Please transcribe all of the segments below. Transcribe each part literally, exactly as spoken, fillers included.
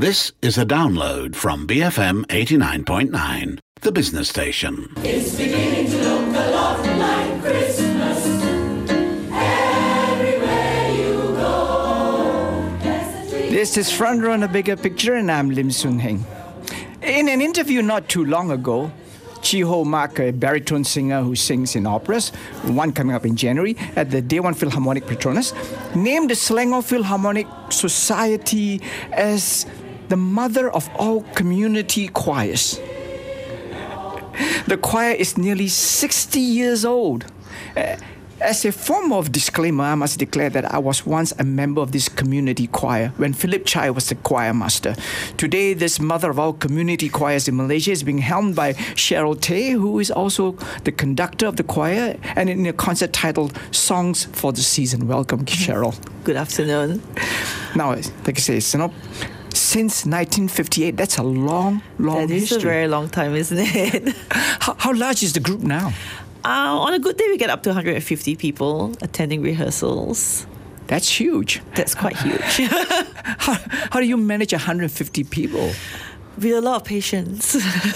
This is a download from B F M eighty-nine point nine, the business station. It's beginning to look a lot like Christmas. Everywhere you go. This is Front Row on a Bigger Picture, and I'm Lim Soon Heng. In an interview not too long ago, Chi Ho Mak, a baritone singer who sings in operas, one coming up in January at the Dewan Philharmonic Petronas, named the Selangor Philharmonic Society as the mother of all community choirs. The choir is nearly sixty years old. Uh, As a form of disclaimer, I must declare that I was once a member of this community choir when Philip Chai was the choir master. Today, this mother of all community choirs in Malaysia is being helmed by Cheryl Tay, who is also the conductor of the choir, and in a concert titled Songs for the Season. Welcome, Cheryl. Good afternoon. Now, like I say, you know, since nineteen fifty-eight, that's a long, long That is history. a very long time, isn't it? How, how large is the group now? Uh, on a good day, we get up to one hundred fifty people attending rehearsals. That's huge. That's quite huge. how, how do you manage one hundred fifty people? With a lot of patience.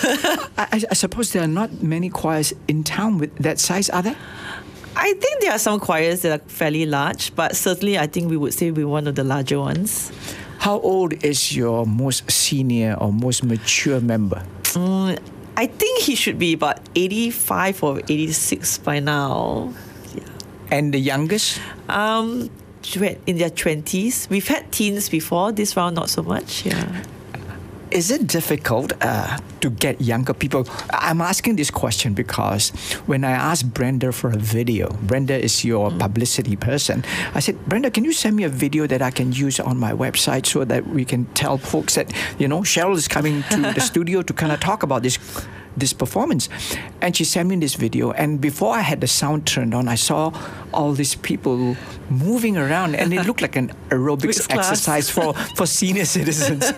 I, I suppose there are not many choirs in town with that size, are there? I think there are some choirs that are fairly large, but certainly I think we would say we're one of the larger ones. How old is your most senior or most mature member? Mm, I think he should be about eighty-five or eighty-six by now. Yeah. And the youngest? Um, in their twenties. We've had teens before. This round, not so much. Yeah. Is it difficult uh, to get younger people? I'm asking this question because when I asked Brenda for a video, Brenda is your mm. publicity person. I said, Brenda, can you send me a video that I can use on my website so that we can tell folks that, you know, Cheryl is coming to the studio to kind of talk about this this performance. And she sent me this video, and before I had the sound turned on, I saw all these people moving around, and it looked like an aerobics exercise for, for senior citizens.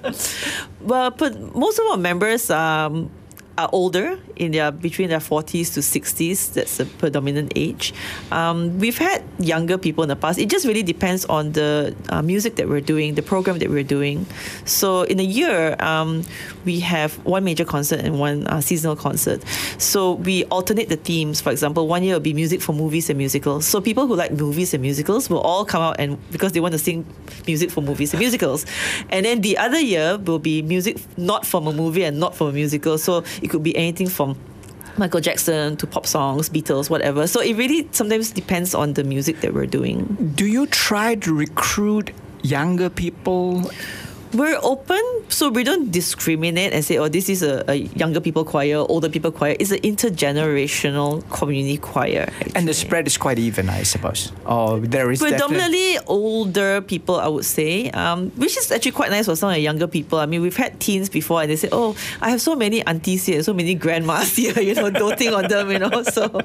Well, but most of our members um, are older, in their between their forties to sixties. That's the predominant age. Um, we've had younger people in the past. It just really depends on the uh, music that we're doing, the program that we're doing. So in a year, um, we have one major concert and one uh, seasonal concert. So we alternate the themes. For example, one year will be music for movies and musicals. So people who like movies and musicals will all come out and because they want to sing music for movies and musicals. And then the other year will be music not from a movie and not from a musical. So it could be anything from Michael Jackson to pop songs, Beatles, whatever. So it really sometimes depends on the music that we're doing. Do you try to recruit younger people? We're open, so we don't discriminate and say, oh, this is a, a younger people choir, older people choir. It's an intergenerational community choir. Actually. And the spread is quite even, I suppose. Oh, there is predominantly definitely... older people, I would say, um, which is actually quite nice for some of the younger people. I mean, we've had teens before, and they say, oh, I have so many aunties here, so many grandmas here, you know, doting on them, you know, so...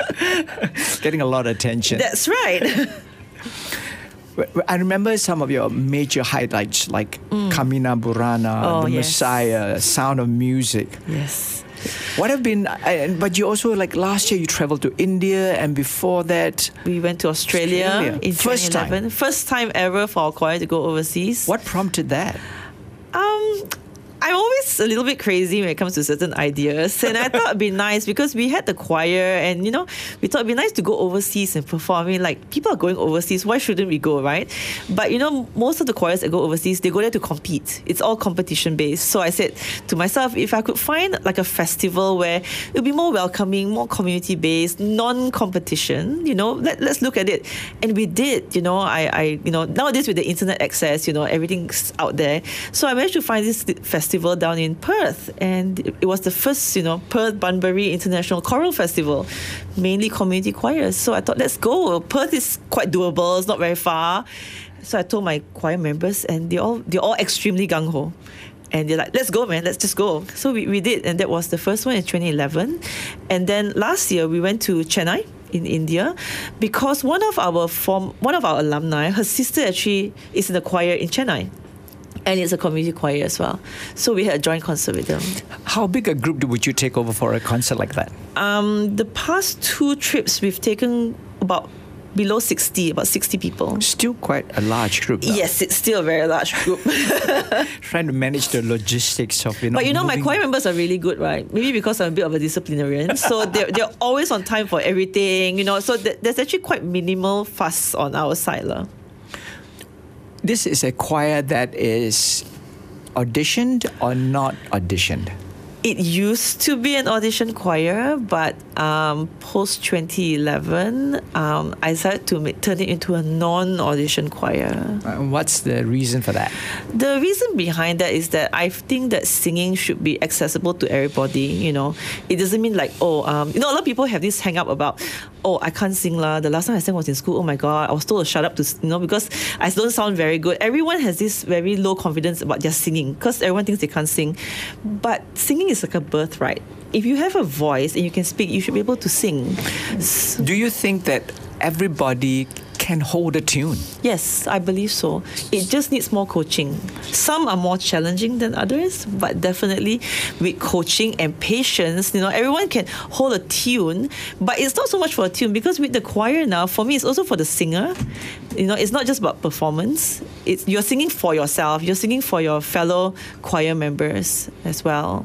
Getting a lot of attention. That's right. I remember some of your major highlights like mm. Kamina Burana, oh, The yes. Messiah, Sound of Music. Yes. What have been, uh, but you also, like last year, you traveled to India, and before that... We went to Australia, Australia. in First twenty eleven. time? First time ever for our choir to go overseas. What prompted that? Um... I'm always a little bit crazy when it comes to certain ideas, and I thought it'd be nice because we had the choir, and you know, we thought it'd be nice to go overseas and perform. I mean, like people are going overseas, why shouldn't we go, right? But you know, most of the choirs that go overseas, they go there to compete. It's all competition based. So I said to myself, if I could find like a festival where it'll be more welcoming, more community based, non-competition, you know, let, let's look at it. And we did. You know, I, I, you know, nowadays with the internet access, you know, everything's out there. So I managed to find this festival. Down in Perth, and it was the first, you know, Perth Bunbury International Choral Festival, mainly community choirs. So I thought, let's go. Perth is quite doable; it's not very far. So I told my choir members, and they all they're all extremely gung ho, and they're like, let's go, man, let's just go. So we, we did, and that was the first one in twenty eleven. And then last year we went to Chennai in India because one of our form one of our alumni, her sister actually is in the choir in Chennai. And it's a community choir as well. So we had a joint concert with them. How big a group would you take over for a concert like that? Um, the past two trips, we've taken about below sixty, about sixty people. Still quite a large group. Though. Yes, it's still a very large group. Trying to manage the logistics of, you know. But you know, my moving- choir members are really good, right? Maybe because I'm a bit of a disciplinarian. So they're, they're always on time for everything, you know. So th- there's actually quite minimal fuss on our side. La. This is a choir that is auditioned or not auditioned? It used to be an audition choir, but um, post twenty eleven, um, I decided to make, turn it into a non-audition choir. Uh, what's the reason for that? The reason behind that is that I think that singing should be accessible to everybody. You know, it doesn't mean like, oh, um, you know, a lot of people have this hang up about, oh, I can't sing lah. The last time I sang was in school. Oh my God, I was told to shut up to, you know, because I don't sound very good. Everyone has this very low confidence about their singing because everyone thinks they can't sing. But singing is like a birthright. If you have a voice and you can speak, you should be able to sing. So, do you think that everybody can hold a tune? Yes, I believe so. It just needs more coaching. Some are more challenging than others, but definitely with coaching and patience, you know, everyone can hold a tune, but it's not so much for a tune because with the choir now, for me, it's also for the singer. You know, it's not just about performance. It's you're singing for yourself. You're singing for your fellow choir members as well.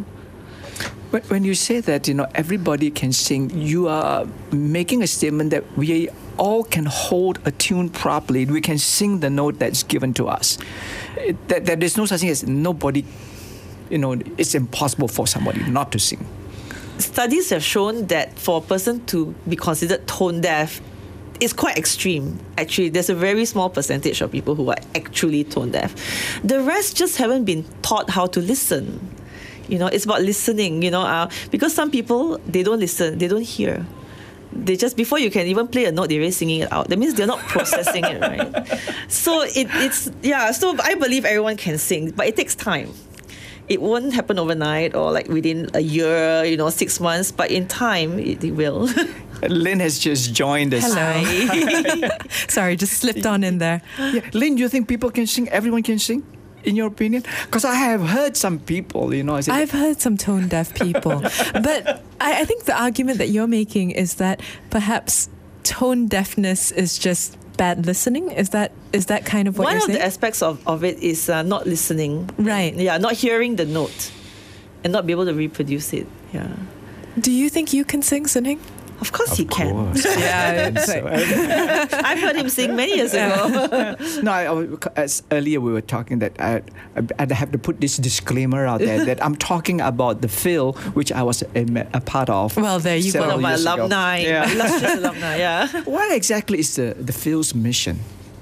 But when you say that, you know, everybody can sing, you are making a statement that we all can hold a tune properly. We can sing the note that's given to us. It, that, that there's no such thing as nobody, you know, it's impossible for somebody not to sing. Studies have shown that for a person to be considered tone deaf, it's quite extreme. Actually, there's a very small percentage of people who are actually tone deaf. The rest just haven't been taught how to listen. You know, it's about listening, you know, uh, because some people, they don't listen, they don't hear. They just, before you can even play a note, they're already singing it out. That means they're not processing it, right? So it, it's, yeah, so I believe everyone can sing, but it takes time. It won't happen overnight or like within a year, you know, six months, but in time, it, it will. Lynn has just joined us. Hello. Sorry, just slipped on in there. Yeah. Lynn, do you think people can sing? Everyone can sing? In your opinion? Because I have heard some people, you know. I said, I've heard some tone deaf people. But I, I think the argument that you're making is that perhaps tone deafness is just bad listening. Is that is that kind of what One you're of saying? the aspects of, of it is uh, not listening. Right. Yeah, not hearing the note and not be able to reproduce it. Yeah. Do you think you can sing, Sun-Heng? Of course of he can. course. Yeah, it's like, I've heard him sing many years ago. No, I, I- as earlier we were talking that I, I have to put this disclaimer out there that I'm talking about the Phil, which I was a, a part of. Well, there you go. several One of my years ago. alumni, Yeah. illustrious alumni, yeah. What exactly is the, the Phil's mission?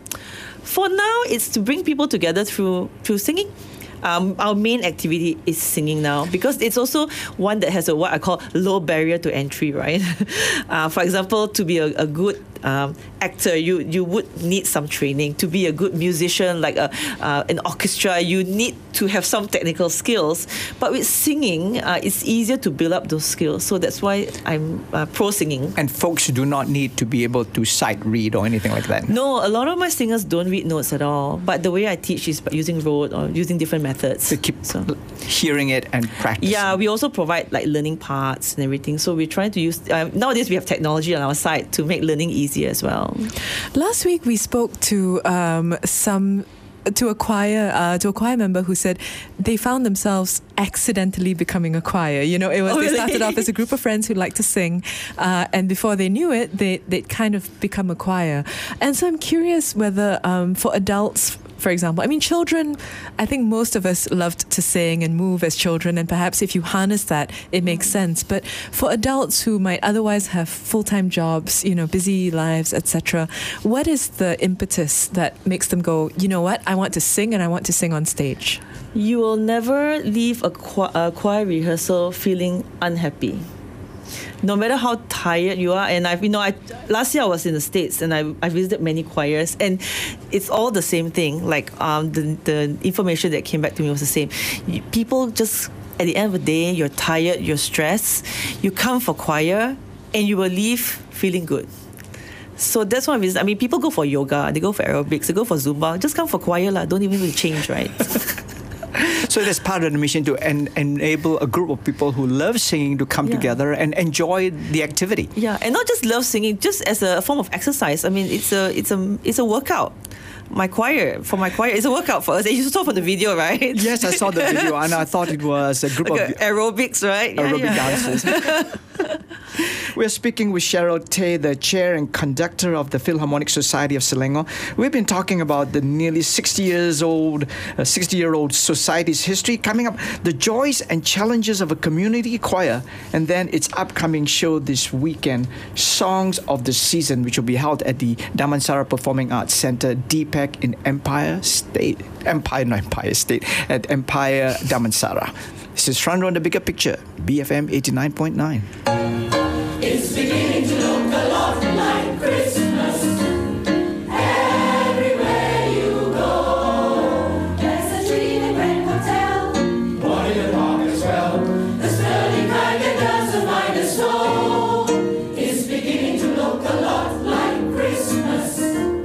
For now, it's to bring people together through through singing. Um, our main activity is singing now because it's also one that has a what I call low barrier to entry, right? uh, for example, to be a, a good um, actor, you you would need some training. To be a good musician, like a uh, an orchestra, you need to have some technical skills. But with singing, uh, it's easier to build up those skills. So that's why I'm uh, pro singing. And folks do not need to be able to sight read or anything like that. No, a lot of my singers don't read notes at all. But the way I teach is by using rote or using different methods. To keep So- hearing it and practicing. Yeah, we also provide like learning parts and everything. So we're trying to use, um, nowadays we have technology on our side to make learning easier as well. last week we spoke to um, some to a choir uh, to a choir member who said they found themselves accidentally becoming a choir. You know, it was Oh, they really? started off as a group of friends who liked to sing, uh, and before they knew it, they they'd kind of become a choir. And so I'm curious whether um, for adults, for example, I mean, children, I think most of us loved to sing and move as children, and perhaps if you harness that, it makes sense. But for adults who might otherwise have full-time jobs, you know, busy lives, et cetera, what is the impetus that makes them go, you know what, I want to sing and I want to sing on stage? You will never leave a, cho- a choir rehearsal feeling unhappy. No matter how tired you are, and I've, you know, I, last year I was in the States and I, I visited many choirs, and it's all the same thing. Like um, the, the information that came back to me was the same. You- People just, at the end of the day, you're tired, you're stressed, you come for choir, and you will leave feeling good. So that's one reason. I mean, people go for yoga, they go for aerobics, they go for Zumba. Just come for choir, lah. Don't even really change, right? So that's part of the mission to en- enable a group of people who love singing to come Yeah. together and enjoy the activity. Yeah, and not just love singing, just as a form of exercise. I mean, it's a it's a it's a workout. My choir, for my choir, it's a workout for us. You saw from the video, right? Yes, I saw the video and I thought it was a group Like of a aerobics, right? aerobic yeah, yeah. dancers. We're speaking with Cheryl Tay, the chair and conductor of the Philharmonic Society of Selangor. We've been talking about the nearly sixty years old, uh, sixty year old society's history, coming up, the joys and challenges of a community choir, and then its upcoming show this weekend, Songs of the Season, which will be held at the Damansara Performing Arts Centre, D P E C, in Empire State, Empire, not Empire State, at Empire Damansara. This is Front Row on the Bigger Picture, B F M eighty-nine point nine. It's beginning to look a lot like Christmas. Everywhere you go, there's a tree in a grand hotel. One in the park as well. The sturdy kind that doesn't mind the snow. It's beginning to look a lot like Christmas.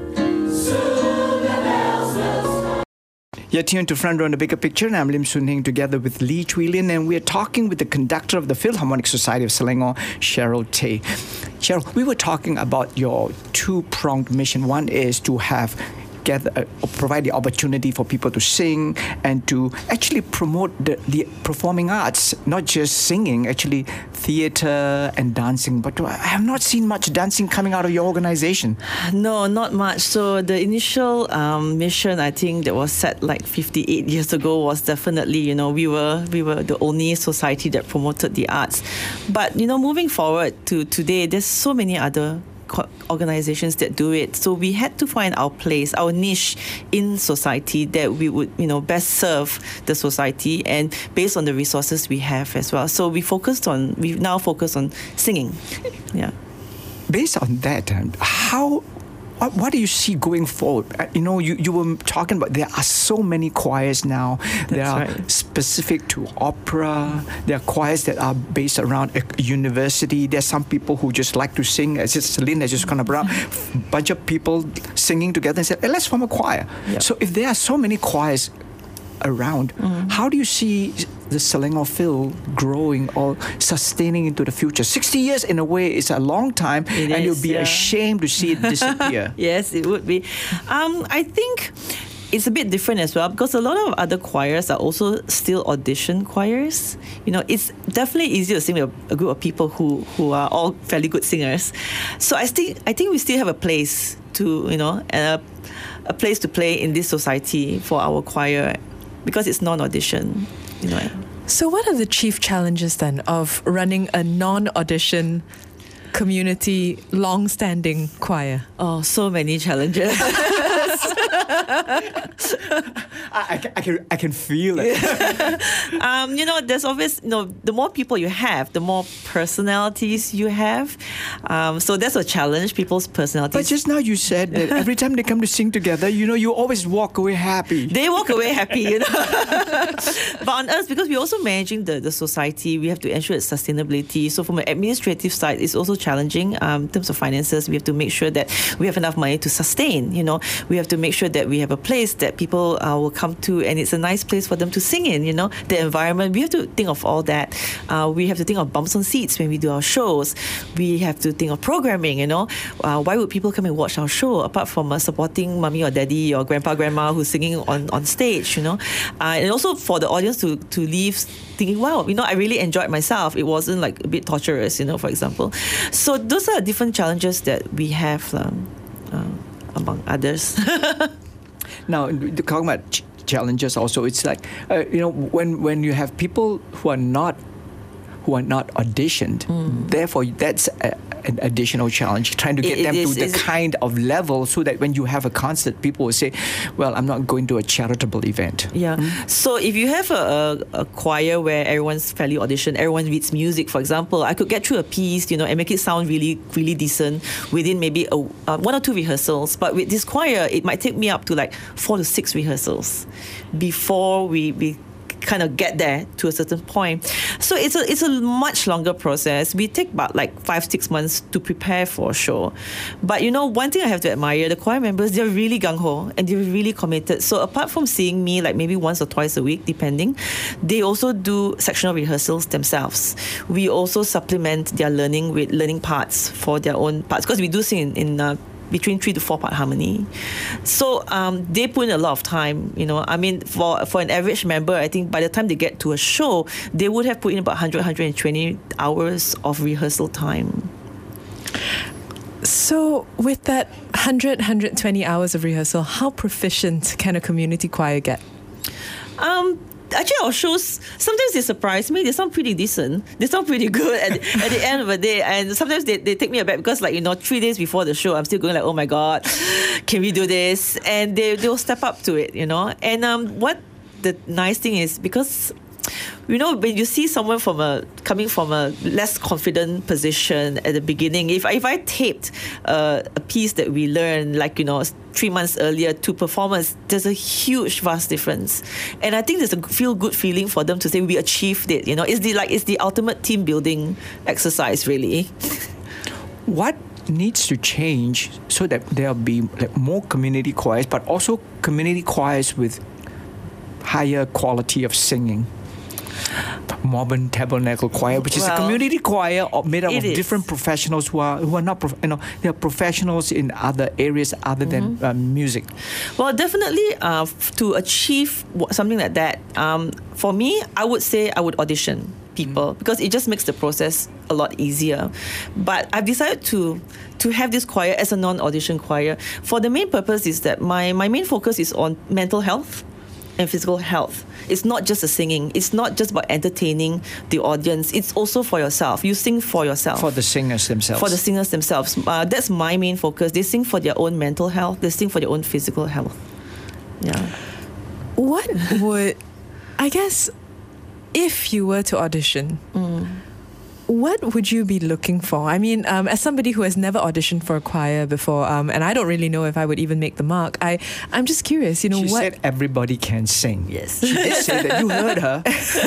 Soon the bells will start. You're tuned to Front Row on the Bigger Picture, and I'm Lim Soon Heng together with Lee Chui Lin, and we're talking with the conductor of the Philharmonic Society of Selangor, Cheryl Tay. Cheryl, we were talking about your two-pronged mission. One is to have gather, uh, provide the opportunity for people to sing and to actually promote the, the performing arts, not just singing, actually theatre and dancing. But I have not seen much dancing coming out of your organization. No, not much. So the initial um, mission, I think, that was set like fifty-eight years ago was definitely, you know, we were we were the only society that promoted the arts. But, you know, moving forward to today, there's so many other co- organizations that do it. So we had to find our place, our niche in society that we would, you know, best serve the society and based on the resources we have as well. So we focused on, we now focus on singing. Yeah. Based on that, um, how, what, what do you see going forward? Uh, you know, you, you were talking about there are so many choirs now. There are right. specific to opera. There are choirs that are based around a university. There's some people who just like to sing. As just Celine has just gone around, a bunch of people singing together and said, hey, let's form a choir. Yep. So if there are so many choirs around, Mm-hmm. how do you see the Selangor Phil growing or sustaining into the future? sixty years in a way is a long time, It and is, you'll be yeah. ashamed to see it disappear. Yes, it would be. Um, I think it's a bit different as well because a lot of other choirs are also still audition choirs. You know, it's definitely easier to sing with a, a group of people who, who are all fairly good singers. So I think I think we still have a place to, you know, a, a place to play in this society for our choir because it's non-audition. You know. So, what are the chief challenges then of running a non-audition community long-standing choir? Oh, so many challenges. I, I, can- I can I can feel it. um, you know, there's always, you know, the more people you have, the more personalities you have. Um, so that's a challenge, people's personalities. But just now you said that every time they come to sing together, you know, you always walk away happy. they walk away happy, you know. But on us, because we're also managing the, the society, we have to ensure its sustainability. So from an administrative side, it's also challenging um, in terms of finances. We have to make sure that we have enough money to sustain, you know. We have to make sure that we have a place that people uh, will come to and it's a nice place for them to sing in, you know. The environment, we have to think of all that. Uh, we have to think of bumps on seats when we do our shows. We have to think of programming, you know. Uh, why would people come and watch our show apart from uh, supporting mommy or daddy or grandpa, grandma who's singing on, on stage, you know. Uh, and also for the audience to, to leave thinking, wow, you know, I really enjoyed myself. It wasn't like a bit torturous, you know, for example. So those are different challenges that we have um, uh, among others. Now, talking about ch- challenges also, it's like, uh, you know, when, when you have people who are not who are not auditioned, therefore that's a, an additional challenge, trying to get It- it them is- to the is- kind of level so that when you have a concert, people will say, well, I'm not going to a charitable event. Yeah. So if you have a, a, a choir where everyone's fairly auditioned, everyone reads music, for example, I could get through a piece, you know, and make it sound really, really decent within maybe a, uh, one or two rehearsals. But with this choir, it might take me up to like four to six rehearsals before we, we kind of get there to a certain point. So it's a it's a much longer process. We take about like five, six months to prepare for a show. But you know, one thing I have to admire, the choir members, they're really gung-ho and they're really committed. So apart from seeing me like maybe once or twice a week, depending, they also do sectional rehearsals themselves. We also supplement their learning with learning parts for their own parts, because we do sing in, in uh, between three to four part harmony. So um, they put in a lot of time, you know. I mean, for for an average member, I think by the time they get to a show, they would have put in about one hundred, one hundred twenty hours of rehearsal time. So with that one hundred, one hundred twenty hours of rehearsal, how proficient can a community choir get? Um, Actually, our shows, sometimes they surprise me. They sound pretty decent. They sound pretty good at, at the end of the day. And sometimes they, they take me aback because, like, you know, three days before the show, I'm still going like, oh my God, can we do this? And they, they'll step up to it, you know. And um, what the nice thing is, because, you know, when you see someone from a coming from a less confident position at the beginning, if, if I taped uh, a piece that we learned, like, you know, three months earlier to performance, there's a huge, vast difference. And I think there's a feel good feeling for them to say we achieved it. You know, it's the like it's the ultimate team building exercise, really. What needs to change so that there'll be like, more community choirs, but also community choirs with higher quality of singing? Mormon Tabernacle Choir, which is Well, a community choir made up it of is. different professionals who are who are not prof- you know they're professionals in other areas other Mm-hmm. than uh, music. Well, definitely uh, f- to achieve w- something like that, um, for me, I would say I would audition people because it just makes the process a lot easier. But I've decided to to have this choir as a non-audition choir for the main purpose is that my, my main focus is on mental health and physical health. It's not just the singing. It's not just about entertaining the audience. It's also for yourself. You sing for yourself. For the singers themselves. For the singers themselves. Uh, that's my main focus. They sing for their own mental health. They sing for their own physical health. Yeah. What would, I guess, if you were to audition, what would you be looking for? I mean, um, as somebody who has never auditioned for a choir before, um, and I don't really know if I would even make the mark, I, I'm just curious, you know, She what... said everybody can sing. Yes. She did say that. You heard her.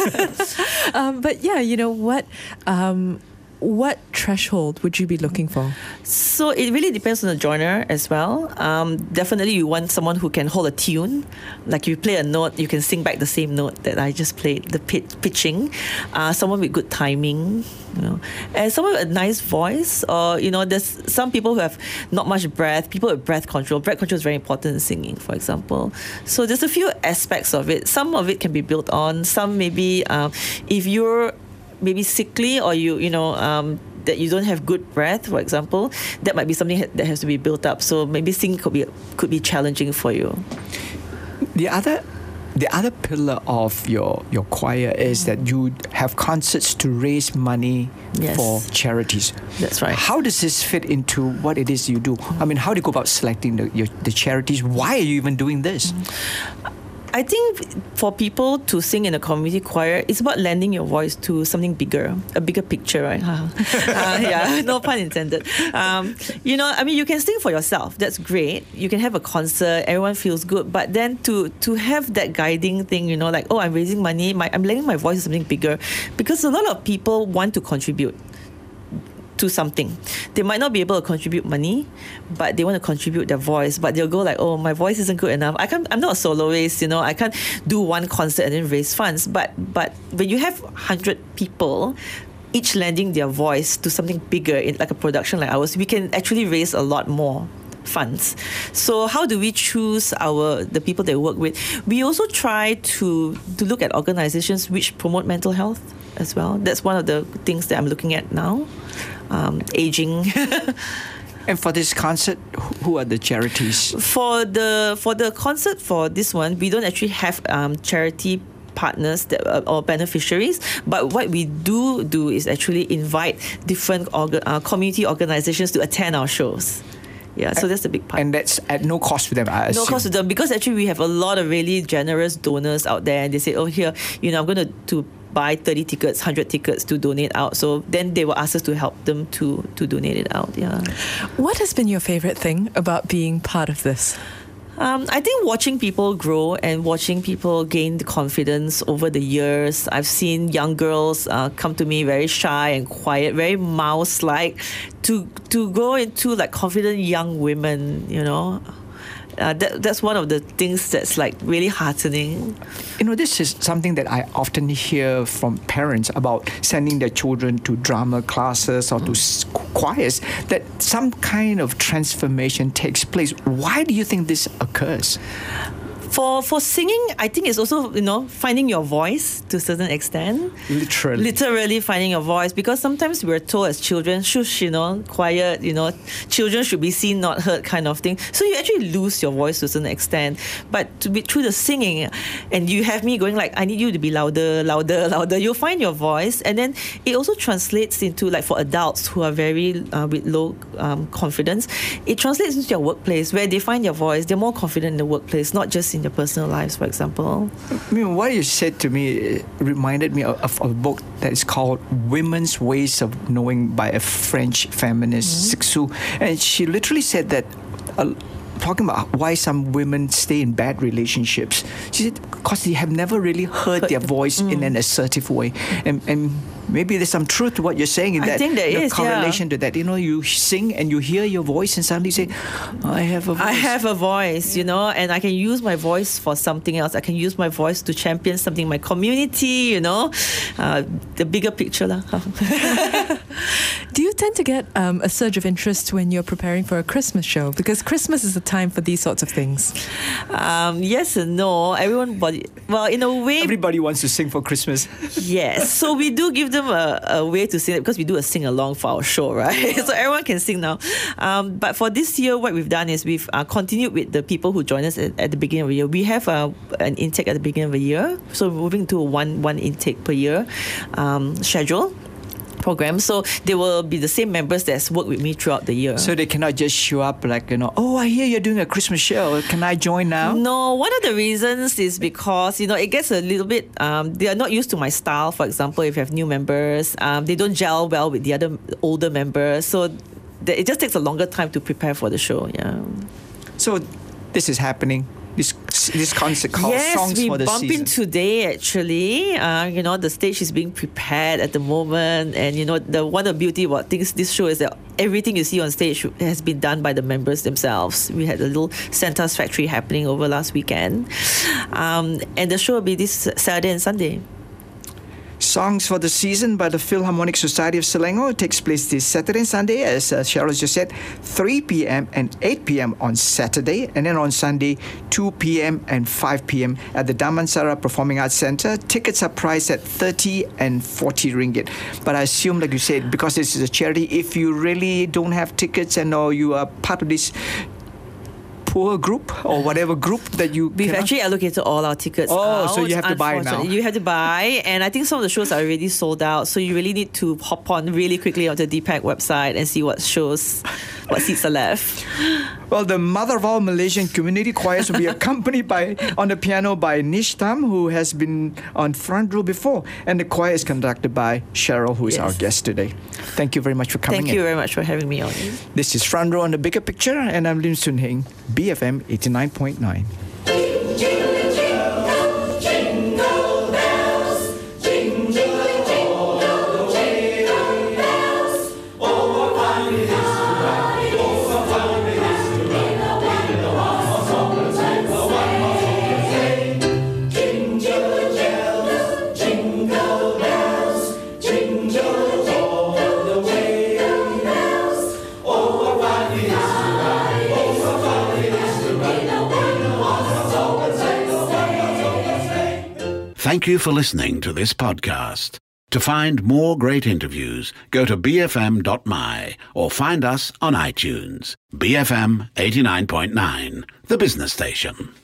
Um, but yeah, you know, what... Um, what threshold would you be looking for? So it really depends on the genre as well. Um, definitely you want someone who can hold a tune. Like you play a note, you can sing back the same note that I just played, the pit, pitching. Uh, someone with good timing, you know. And someone with a nice voice. Or, you know, there's some people who have not much breath, people with breath control. Breath control is very important in singing, for example. So there's a few aspects of it. Some of it can be built on. Some maybe um, if you're maybe sickly or you you know um, that you don't have good breath, for example, that might be something that has to be built up. So maybe singing could be could be challenging for you. The other, the other pillar of your your choir is that you have concerts to raise money Yes. for charities. That's right. How does this fit into what it is you do? I mean, how do you go about selecting the your, the charities? Why are you even doing this? I think for people to sing in a community choir, it's about lending your voice to something bigger, a bigger picture, right? uh, yeah, no pun intended. Um, you know, I mean, you can sing for yourself. That's great. You can have a concert. Everyone feels good. But then to to have that guiding thing, you know, like, oh, I'm raising money. My, I'm lending my voice to something bigger. Because a lot of people want to contribute to something. They might not be able to contribute money, but they want to contribute their voice. But they'll go like, oh, my voice isn't good enough. I can't, I'm not a soloist, you know, I can't do one concert and then raise funds. But but when you have one hundred people each lending their voice to something bigger, in like a production like ours, we can actually raise a lot more funds. So how do we choose our the people that we work with? We also try to to look at organizations which promote mental health as well. That's one of the things that I'm looking at now. Um, aging. And for this concert, who are the charities? For the for the concert for this one, we don't actually have um, charity partners that, uh, or beneficiaries, but what we do do is actually invite different orga- uh, community organizations to attend our shows. Yeah, so that's the big part. And that's at no cost to them, I assume. No cost to them, because actually we have a lot of really generous donors out there, and they say, oh, here, you know, I'm going to, to buy thirty tickets, one hundred tickets to donate out. So then they will ask us to help them to, to donate it out, yeah. What has been your favorite thing about being part of this? Um, I think watching people grow and watching people gain the confidence over the years. I've seen young girls uh, come to me very shy and quiet, very mouse-like, to to grow into like confident young women, you know. Uh, that, that's one of the things that's like really heartening. You know, this is something that I often hear from parents about sending their children to drama classes or to s- choirs, that some kind of transformation takes place. Why do you think this occurs? For for singing, I think it's also, you know, finding your voice to a certain extent. Literally. Literally finding your voice, because sometimes we're told as children, shush, you know, quiet, you know, children should be seen, not heard kind of thing. So you actually lose your voice to a certain extent. But to be through the singing, and you have me going like, I need you to be louder, louder, louder, you'll find your voice. And then it also translates into, like for adults who are very uh, with low um, confidence, it translates into your workplace where they find their voice. They're more confident in the workplace, not just in their personal lives, for example. I mean, what you said to me reminded me of, of a book that is called Women's Ways of Knowing by a French feminist, mm-hmm. Sixou. And she literally said that, uh, talking about why some women stay in bad relationships, she said because they have never really heard their voice mm. in an assertive way. And, and maybe there's some truth to what you're saying in I that. think there the is, correlation yeah. to that. You know, you sing and you hear your voice and suddenly say, I have a voice. I have a voice, you know, and I can use my voice for something else. I can use my voice to champion something in my community, you know, uh, the bigger picture. Lah. Do you tend to get um, a surge of interest when you're preparing for a Christmas show? Because Christmas is the time for these sorts of things. Um, yes and no. Everyone, body, well, in a way, everybody wants to sing for Christmas. Yes. So we do give them a, a way to sing it, because we do a sing along for our show, right? So everyone can sing now. Um, but for this year, what we've done is we've uh, continued with the people who join us at, at the beginning of the year. We have uh, an intake at the beginning of the year, so we're moving to a one one intake per year um, schedule. Program, so they will be the same members that's worked with me throughout the year. So they cannot just show up like, you know, oh, I hear you're doing a Christmas show. Can I join now? No, one of the reasons is because, you know, it gets a little bit, um, they are not used to my style. For example, if you have new members, um, they don't gel well with the other older members. So th- it just takes a longer time to prepare for the show, yeah. So this is happening. This this concert called yes, Songs we for the bump Season. in today actually. Uh, you know, the stage is being prepared at the moment, and you know, the one of the beauty about things this show is that everything you see on stage has been done by the members themselves. We had a little Santa's Factory happening over last weekend, um, and the show will be this Saturday and Sunday. Songs for the Season by the Philharmonic Society of Selangor. It takes place this Saturday and Sunday, as uh, Cheryl just said, three p.m. and eight p.m. on Saturday, and then on Sunday, two p.m. and five p.m. at the Damansara Performing Arts Centre. Tickets are priced at thirty and forty ringgit. But I assume, like you said, because this is a charity, if you really don't have tickets and or you are part of this poor group or whatever group that you We've cannot... actually allocated all our tickets Oh, out. so you have to buy now. Unfortunately, you have to buy, and I think some of the shows are already sold out, so you really need to hop on really quickly onto the D PAC website and see what shows, what seats are left. Well, the mother of all Malaysian community choirs will be accompanied by on the piano by Nish Tam, who has been on front row before, and the choir is conducted by Cheryl, who is Yes. our guest today. Thank you very much for coming Thank in. you very much for having me on. This is Front Row on the Bigger Picture, and I'm Lim Soon Heng, B F M eighty-nine point nine. Jingle, jingle, jingle bells, jingle, jingle, jingle bells. Oh, what fun it is to ride! Oh, what fun it is to ride in a one-horse open sleigh. Jingle bells, jingle bells, jingle all the way. Bells. Oh, what fun it is to ride! Oh, what fun it is to ride in a one-horse open sleigh. Thank you for listening to this podcast. To find more great interviews, go to b f m dot m y or find us on iTunes. B F M eighty-nine point nine, the business station.